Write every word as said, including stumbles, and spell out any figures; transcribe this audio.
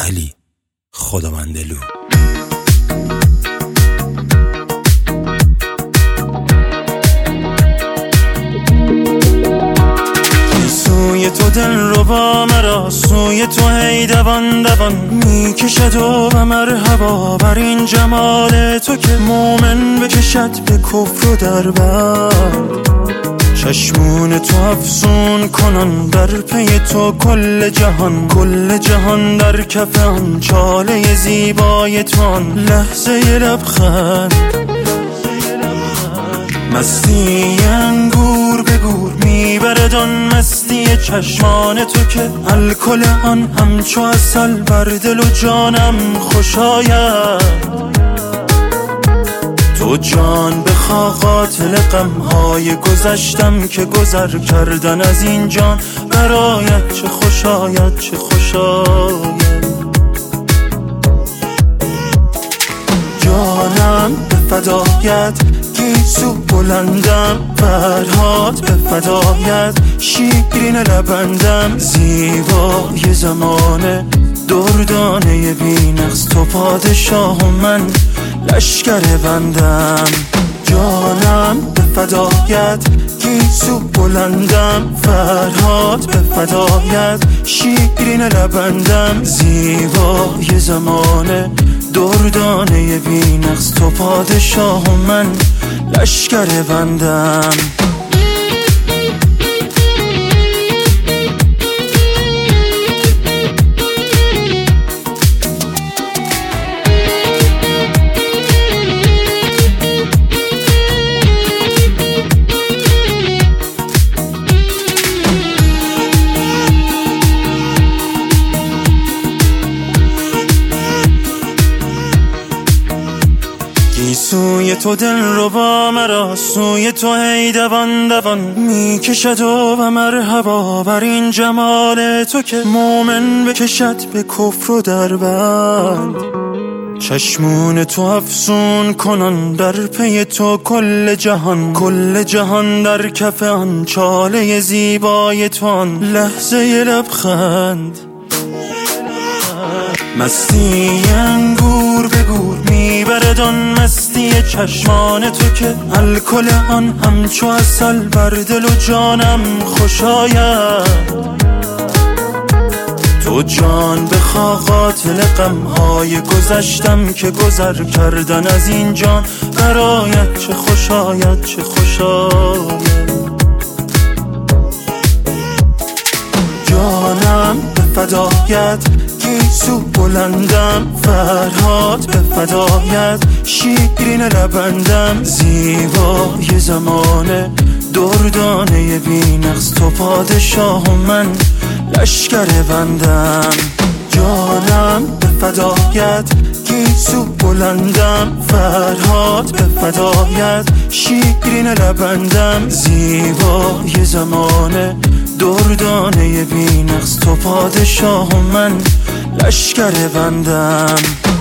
علی خداوندلو. سوی تو دل رو با مرا، سوی تو هی دوان دوان میکشد و مرحبا بر این جمال تو که مومن بکشد به کفر و در بر. چشمون تو افسون کنن در پی تو کل جهان، کل جهان در کف آن چاله زیبای تو، آن لحظه لبخند مستی انگور به گور میبرد، آن مستی چشمان تو که الکل آن همچو عسل بر دل و جانم خوش آید. تو جان بخوا قاتل غمهای گذشتم که گذر کردن از این جان برایت چه خوش آید، چه خوش آید. جانم به فدایت گیسو بلندم، فرهاد به فدایت شیرین لبندم، زیبای زمانه دردانه بی‌نقص تو پادشاه و من لشکر بندم. جانم به فدایت گیسو بلندم، فرهاد به فدایت شیرین لبندم، زیبای زمانه دردانه بی‌نقص تو پادشاه و من لشکر بندم. سوی تو دل رو با مرا، سوی تو هی دوان دوان میکشد و مرحبا بر این جمال تو که مومن بکشد به کفر و در بند. چشمون تو افسون کنن در پی تو کل جهان، کل جهان در کف آن چاله زیبای تو، آن لحظه لبخند مستی انگور به گور میبرد، آن مستی چشمان تو که الکل آن همچو عسل بر دل و جانم خوش آید. تو جان بخوا قاتل غمهای گذشتم که گذر کردن از این جان برایت چه خوش آید، چه خوش آید. جانم به فدایت گیسو بلندم، فرهاد به فدایت شیرین لبندم، زیبای زمانه دردانه بی‌نقص تو پادشاه و من لشکر بندم. جانم به فدایت گیسو بلندم، فرهاد به فدایت شیرین لبندم، زیبای زمانه دردانه بی‌نقص تو پادشاه و من لشکر بندم.